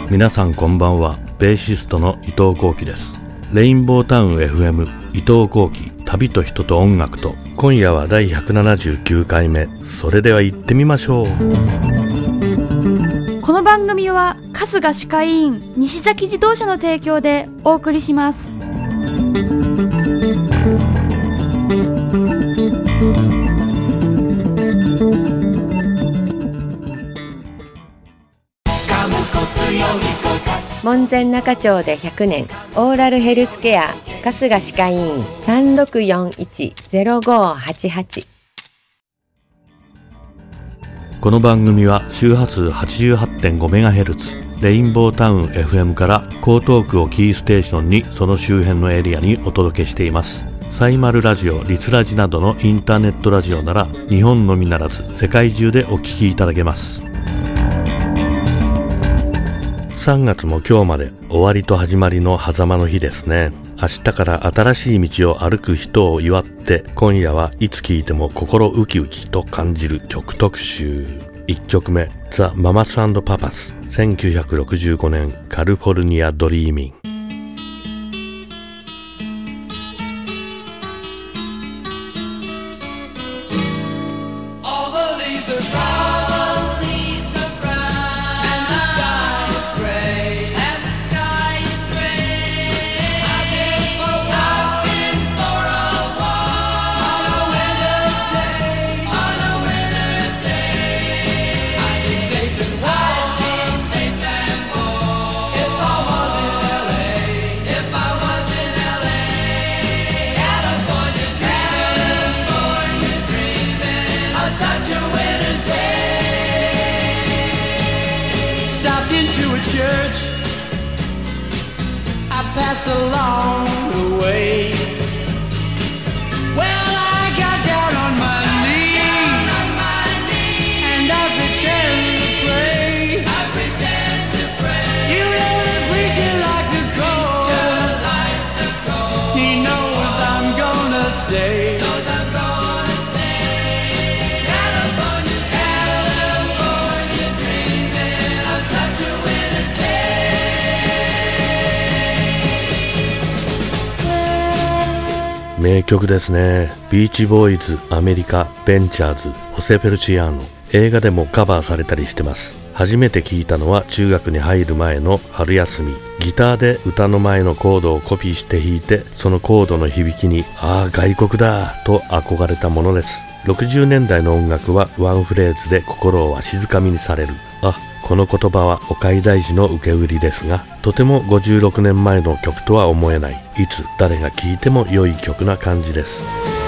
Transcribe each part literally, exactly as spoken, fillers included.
皆さんこんばんは。ベーシストの伊藤幸喜です。レインボータウン エフエム 伊藤幸喜、旅と人と音楽と。今夜はだいひゃくななじゅうきゅうかいめ。それでは行ってみましょう。 この番組は春日歯科医院西崎自動車の提供でお送りします。 門前仲町でひゃくねん、オーラルヘルスケア春日歯科医院 さんろくよんいち ゼロごはちはち。 この番組は周波数 はちじゅうはちてんごメガヘルツ レインボータウン エフエム から江東区をキーステーションにその周辺のエリアにお届けしています。サイマルラジオ、リスラジなどのインターネットラジオなら日本のみならず世界中でお聞きいただけます。さんがつも今日まで終わりと始まりの狭間の日ですね。明日から新しい道を歩く人を祝って、今夜はいつ聴いても心ウキウキと感じる曲特集。いっきょくめ、ザ・ママス&パパス、せんきゅうひゃくろくじゅうごねんカリフォルニアドリーミング。 Passed along the way. Well, I got down on my knees, and I pretend to pray. I pretend to pray. You know the preacher like the cold. He knows I'm gonna stay. Knows I'm gonna stay. California, California, dreaming of such a winter's day. 名曲ですね。ビーチボーイズ、アメリカ、ベンチャーズ、ホセ・フェルチアーノ。映画でもカバーされたりしてます。初めて聞いたのは中学に入る前の春休み。ギターで歌の前のコードをコピーして弾いて、そのコードの響きに、ああ外国だと憧れたものです。ろくじゅうねんだいの音楽はワンフレーズで心をわしづかみにされる。あ、この言葉はお買い大事の受け売りですが、とてもごじゅうろくねんまえの曲とは思えない、いつ誰が聴いても良い曲な感じです。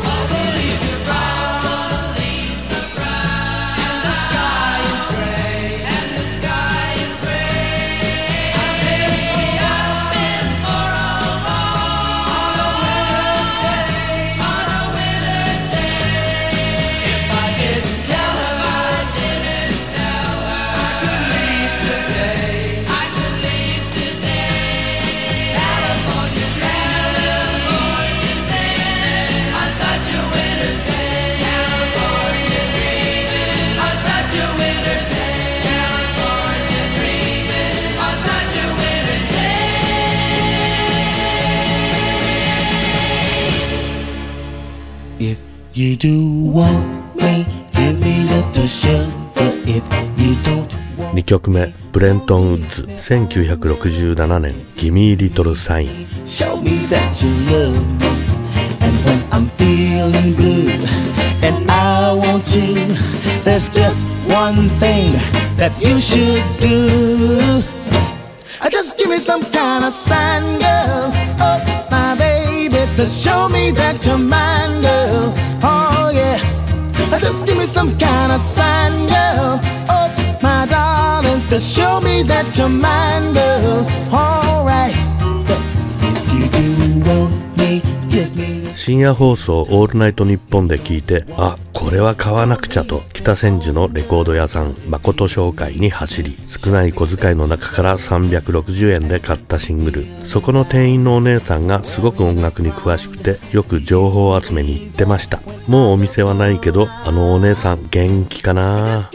You do want me, give me little sugar if you don't want me. にきょくめ、ブレントン・ウッズ、せんきゅうひゃくろくじゅうななねん、ギミー・リトル・サイン。 Show me that you love me, and when I'm feeling blue, and I want you, there's just one thing that you should do. Just give me some kind of sign, girl, oh my baby, to show me that you're mine, girl. Oh yeah, just give me some kind of sign, girl, oh my darling, to show me that you're mine, girl. Alright, if you do want me, give me. 深夜放送オールナイトニッポンで聞いて、あ、これは買わなくちゃと北千住のレコード屋さん誠商会に走り、少ない小遣いの中からさんびゃくろくじゅうえんで買ったシングル。そこの店員のお姉さんがすごく音楽に詳しくて、よく情報集めに行ってました。もうお店はないけど、あのお姉さん元気かな。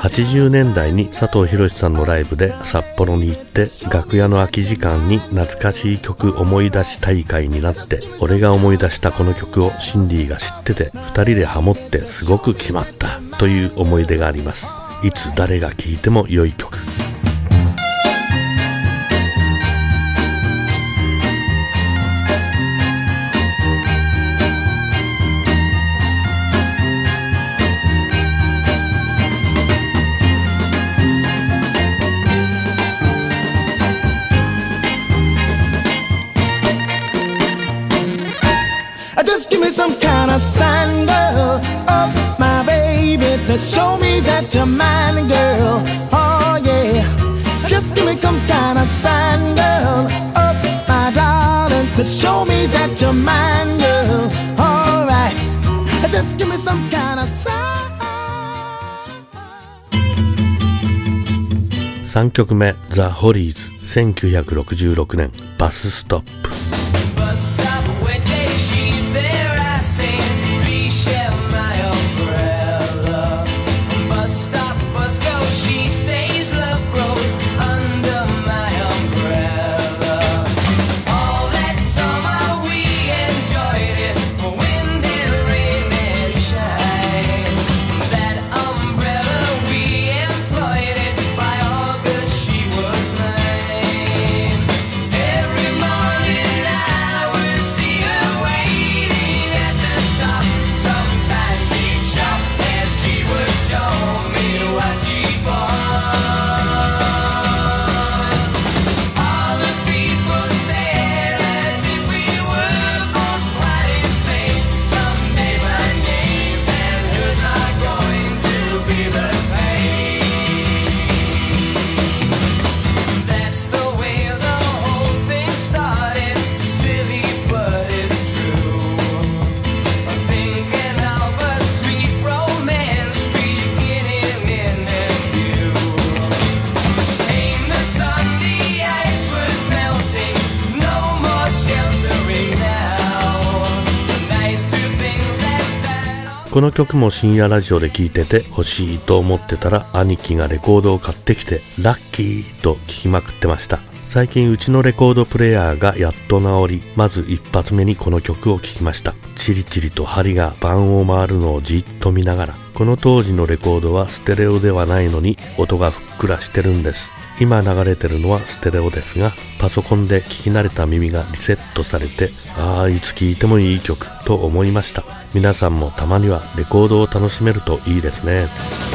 はちじゅうねんだいに佐藤博さんのライブで札幌に行って楽屋の空き時間に懐かしい曲思い出し大会になって、俺が思い出したこの曲をシンディが知っててふたりでハモってすごく決まったという思い出があります。いつ誰が聴いても良い曲。 Just give me some kind of sign, girl. Oh, my baby, to show me that you're mine, girl. Oh, yeah. Just give me some kind of sign, girl. Oh, my darling, to show me that you're mine, girl. All right. Just give me some kind of sign. さんきょくめ、ザ・ホリーズ、せんきゅうひゃくろくじゅうろくねん、バスストップ。この曲も深夜ラジオで聴いてて欲しいと思ってたら、兄貴がレコードを買ってきてラッキーと聴きまくってました。最近うちのレコードプレイヤーがやっと治り、まず一発目にこの曲を聴きました。チリチリと針が盤を回るのをじっと見ながら、この当時のレコードはステレオではないのに音がふっくらしてるんです。今流れてるのはステレオですが、パソコンで聞き慣れた耳がリセットされて、ああいつ聴いてもいい曲と思いました。皆さんもたまにはレコードを楽しめるといいですね。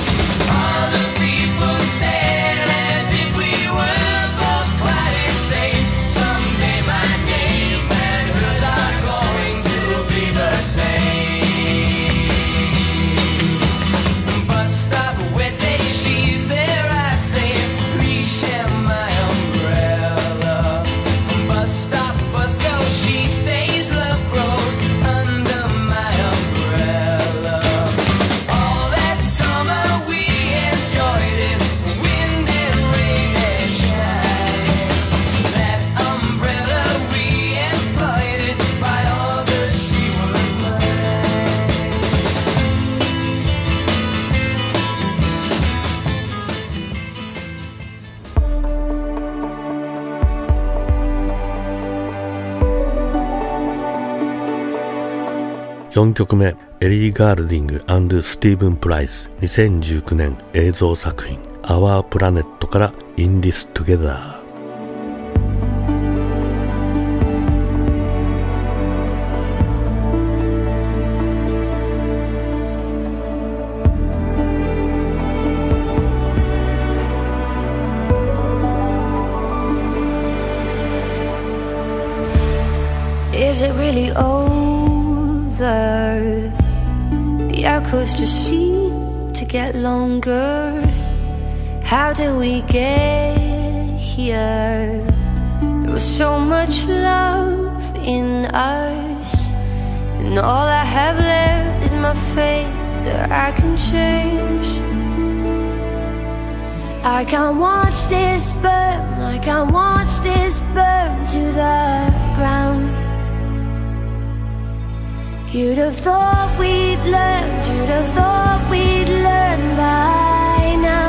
よんきょくめ、エリー・ガールディング&スティーブン・プライス、にせんじゅうきゅうねん映像作品 Our Planet から In This Together。 Is it really over? The echoes just seem to get longer. How did we get here? There was so much love in us, and all I have left is my faith that I can change. I can't watch this burn, I can't watch this burn to the ground. You'd have thought we'd learned, you'd have thought we'd learned by now.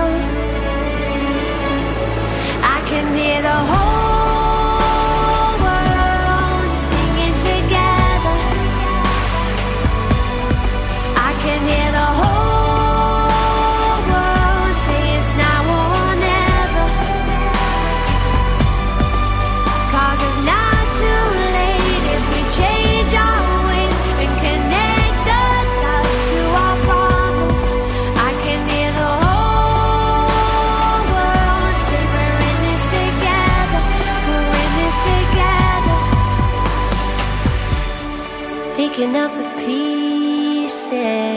picking up the pieces.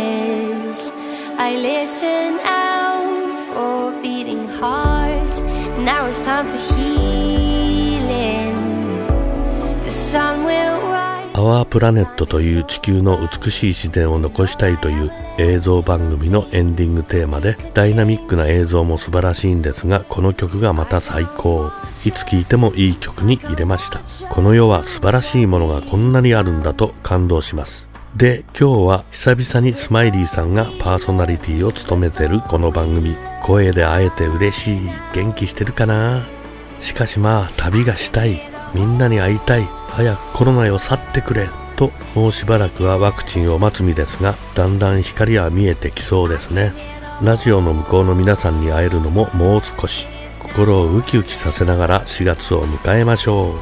I listen out for beating hearts. Now it's time for healing. The sun will rise. アワープラネットという地球の美しい自然を残したいという映像番組のエンディングテーマで、ダイナミックな映像も素晴らしいんですが、この曲がまた最高。いつ聴いてもいい曲に入れました。この世は素晴らしいものがこんなにあるんだと感動します。で、今日は久々にスマイリーさんがパーソナリティを務めてるこの番組。声で会えて嬉しい。元気してるかな。しかしまあ旅がしたい。みんなに会いたい。早くコロナよ去ってくれと、もうしばらくはワクチンを待つ身ですが、だんだん光は見えてきそうですね。ラジオの向こうの皆さんに会えるのももう少し。心をウキウキさせながらしがつを迎えましょう。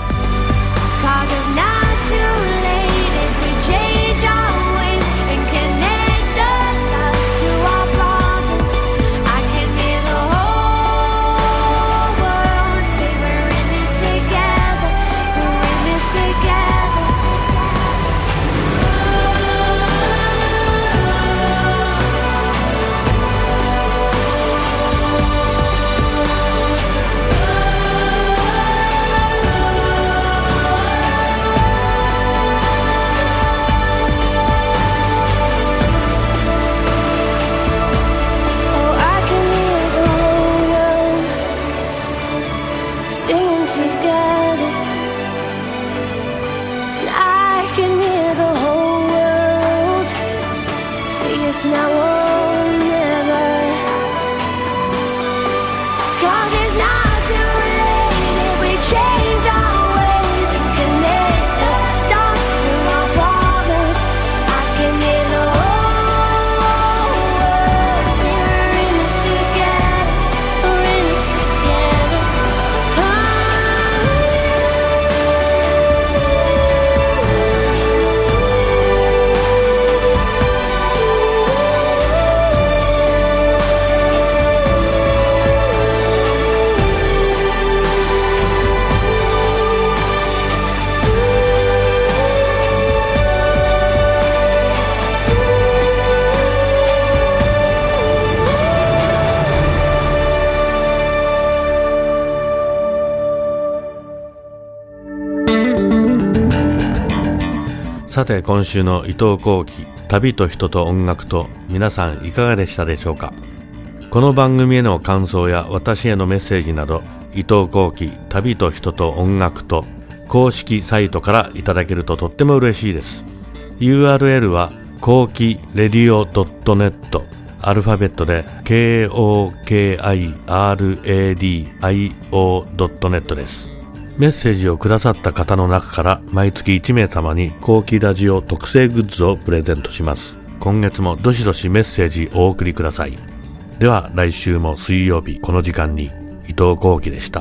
さて今週の伊藤幸喜旅と人と音楽と、皆さんいかがでしたでしょうか。この番組への感想や私へのメッセージなど、伊藤幸喜旅と人と音楽と公式サイトからいただけるととっても嬉しいです。 ユーアールエル は幸喜レディオ ドットネット、 アルファベットで ケーオーケーアイアールエーディーアイオー ドットネット です。メッセージをくださった方の中から毎月いち名様に幸喜ラジオ特製グッズをプレゼントします。今月もどしどしメッセージお送りください。では来週も水曜日この時間に、伊藤幸喜でした。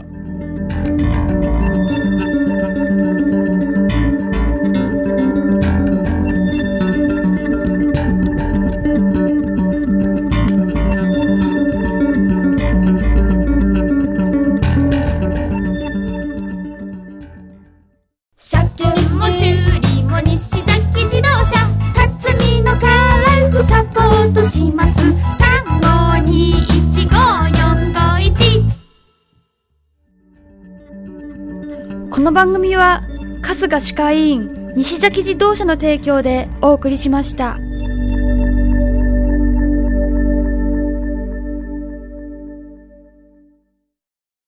この番組は春日歯科医院西崎自動車の提供でお送りしました。